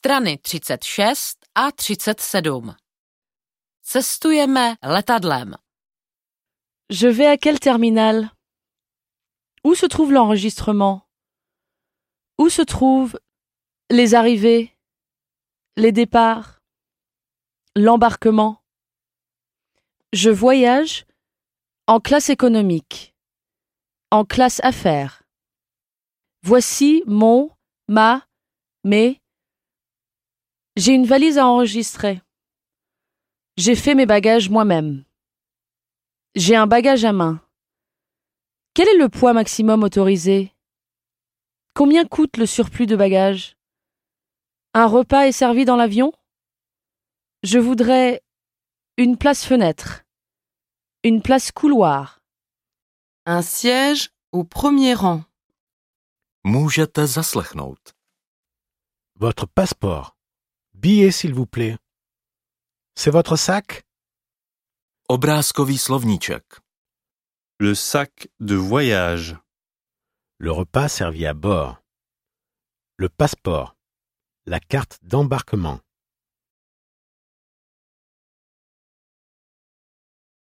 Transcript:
Strany 36 a 37. Cestujeme letadlem. Je vais à quel terminal? Où se trouve l'enregistrement? Où se trouvent les arrivées, les départs, l'embarquement? Je voyage en classe économique, en classe affaires. Voici mes. J'ai une valise à enregistrer. J'ai fait mes bagages moi-même. J'ai un bagage à main. Quel est le poids maximum autorisé? Combien coûte le surplus de bagages? Un repas est servi dans l'avion? Je voudrais une place fenêtre, une place couloir. Un siège au premier rang. Můžete zaslechnout. Votre passeport. Billet, s'il vous plaît. C'est votre sac? Obrázkový slovníček. Le sac de voyage. Le repas servi à bord. Le passeport. La carte d'embarquement.